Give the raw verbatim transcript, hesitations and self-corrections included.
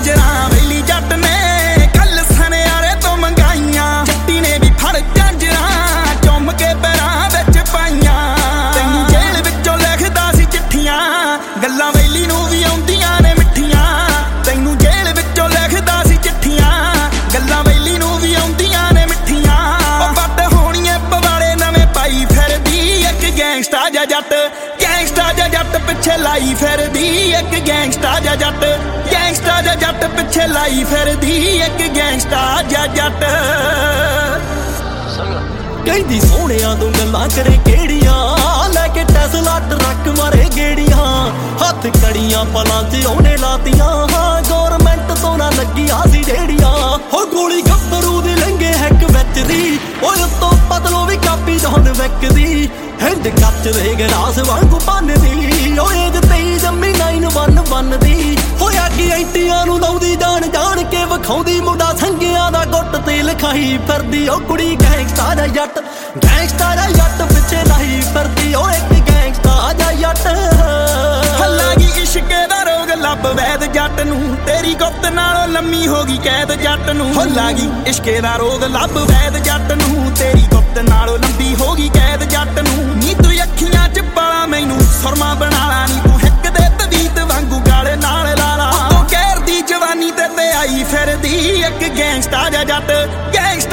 ਝਾਂਜਰਾਂ ਵੈਲੀ ਜੱਟ ਨੇ ਕੱਲ ਸਨਿਆਰੇ ਤੋਂ ਮੰਗਾਈਆਂ ਜੱਟੀ ਨੇ ਵੀ ਫੜ ਝਾਂਜਰਾਂ ਚੁੰਮ ਕੇ ਪੈਰਾਂ ਵਿੱਚ ਪਾਈਆਂ ਤੈਨੂੰ ਜੇਲ੍ਹ ਵਿੱਚੋਂ ਲਿਖਦਾ ਸੀ ਚਿੱਠੀਆਂ ਗੱਲਾਂ ਵੈਲੀ ਨੂੰ ਵੀ ਆਉਂਦੀਆਂ ਨੇ ਮਿੱਠੀਆਂ ਤੈਨੂੰ ਜੇਲ੍ਹ ਵਿੱਚੋਂ ਲਿਖਦਾ ਸੀ ਚਿੱਠੀਆਂ ਗੱਲਾਂ ਵੈਲੀ ਨੂੰ ਵੀ ਆਉਂਦੀਆਂ ਨੇ ਮਿੱਠੀਆਂ ਉਹ ਵੱਡ ਹੋਣੀਏ ਪਵਾਲੇ ਨਵੇਂ ਪਾਈ ਫਿਰਦੀ ਇੱਕ ਗੈਂਗਸਟਰ ਜਾਂ ਜੱਟ ਗੈਂਗਸਟਰ ਜਾਂ ਜੱਟ ਪਿੱਛੇ ਲਾਈ ਫਿਰਦੀ ਇੱਕ ਗੈਂਗਸਟਰ ਜਾਂ ਜੱਟ ਗੈਂਗਸਟਰ ਜਾਂ ਜੱਟ ਪਿੱਛੇ ਲਾਈ ਫਿਰਦੀ ਇੱਕ ਗੈਂਗਸਟਰ ਜਾਂ ਜੱਟ ਕਹਿੰਦੀ ਸੋਹਣਿਆਂ ਤੋਂ ਗੱਲਾਂ ਕਰੇ ਕਿਹੜੀਆਂ ਲੈ ਕੇ ਟੈਸਲਾ ਟਰੱਕ ਮਾਰੇ ਗੇੜੀਆਂ ਹੱਥ ਕੜੀਆਂ ਪਲਾਂ 'ਚ ਉਹਨੇ ਲਾਤੀਆਂ ਹਾਂ ਗੌਰਮੈਂਟ ਤੋਂ ਨਾ ਲੱਗੀਆਂ ਸੀ ਜਿਹੜੀਆਂ ਹੋ ਗੋਲੀ ਗੱਭਰੂ ਦੀ ਲੰਘੇ ਹੈਕ ਵਿੱਚ ਦੀ ਓਏ ਉੱਤੋਂ ਪਤਲੋ ਵੀ ਕਾਪੀ ਜਾਨ ਵਿਕਦੀ ਹਿੰਦ ਕੱਚ ਦੇ ਗਲਾਸ ਵਾਂਗੂ ਬੰਨਦੀ ਓਏ ਜੇ ਤੇਈ ਜੰਮੀ ਨਾਈਨ ਵਨ ਵਨ ਦੀ ਹੋਇਆ ਕਿ ਐਂਟੀਆਂ ਨੂੰ ਲਾਉਂਦੀ ਜਾਣ ਜਾਣ ਕੇ ਵਿਖਾਉਂਦੀ ਮੁੰਡਾ ਸੰਗਿਆਂ ਦਾ ਗੁੱਟ ਤੇ ਲਿਖਾਈ ਫਿਰਦੀ ਉਹ ਕੁੜੀ ਗੈਂਗਸਟਰ ਆ ਜੱਟ ਗੈਂਗਸਟਰ ਆ ਜੱਟ ਪਿੱਛੇ ਲਾਈ ਫਿਰਦੀ ਓ ਇੱਕ ਗੈਂਗਸਟਰ ਆ ਜੱਟ ਲੱਗੀ ਇਸ਼ਕੇ ਦਾ ਰੋਗ ਲੱਭ ਵੈਦ ਜੱਟ ਨੂੰ ਤੇਰੀ ਗੁਪਤ ਨਾਲੋਂ ਲੰਮੀ ਹੋ ਗਈ ਕੈਦ ਜੱਟ ਨੂੰ ਹੋ ਲੱਗੀ ਇਸ਼ਕੇ ਦਾ ਰੋਗ ਲੱਭ ਵੈਦ ਜੱਟ ਨੂੰ ਤੇਰੀ ਗੁਪਤ ਨਾਲੋਂ ਲੰਬੀ ਹੋ ਗਈ ਕੈਦ ਜੱਟ ਨੂੰ ਨੀ ਤੂੰ ਅੱਖੀਆਂ 'ਚ ਪਾਲਾ ਮੈਨੂੰ ਸੁਰਮਾ ਬਣਾ ਲਾ ਨੀ ਤੂੰ ਹਿੱਕ ਦੇ ਤਵੀਤ ਵਾਂਗੂ ਗਾਲੇ ਨਾਲ ਲਾ ਲਾ ਤੂੰ ਕਹਿਰ ਦੀ ਜਵਾਨੀ ਤੇ ਤੇ ਆਈ ਫਿਰਦੀ ਇੱਕ ਗੈਂਗਸਟਰ ਜਾਂ ਜੱਟ ਗੈਂਗਸਟਰ